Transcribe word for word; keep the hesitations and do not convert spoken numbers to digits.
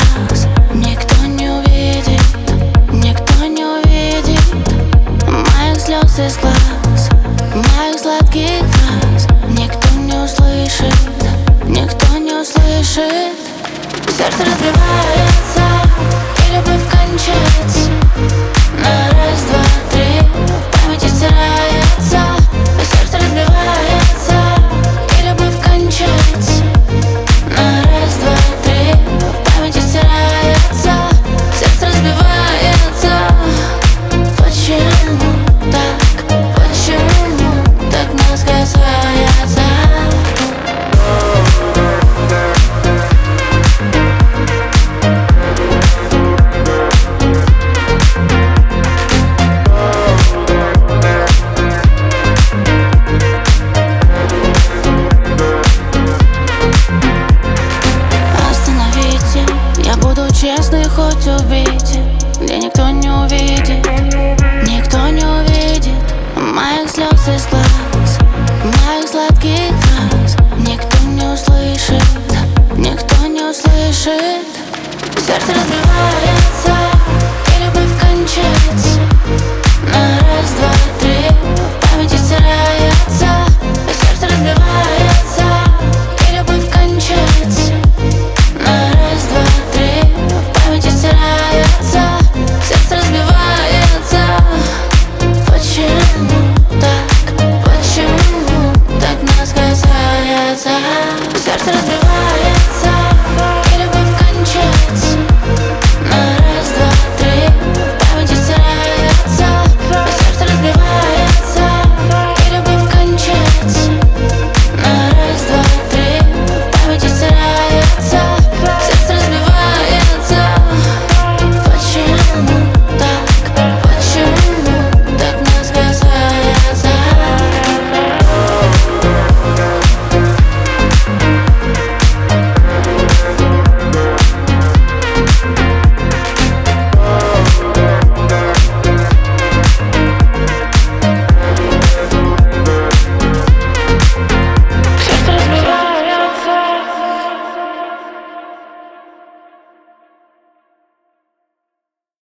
глаз никто не увидит, никто не увидит моих слез из глаз, моих сладких фраз. Никто не услышит, никто не услышит. Сердце разбивается, и любовь кончается. На раз, два, три в памяти стирается. Сердце разбивается, и любовь кончается. На раз, два, три в памяти стирается. Сердце разбивается. Почему так? Почему так нас касается? Честный, хоть убейте, где никто не увидит, никто не увидит моих слез из глаз, моих сладких фраз. Никто не услышит, никто не услышит. Сердце разбивается, и любовь кончается. На раз, два,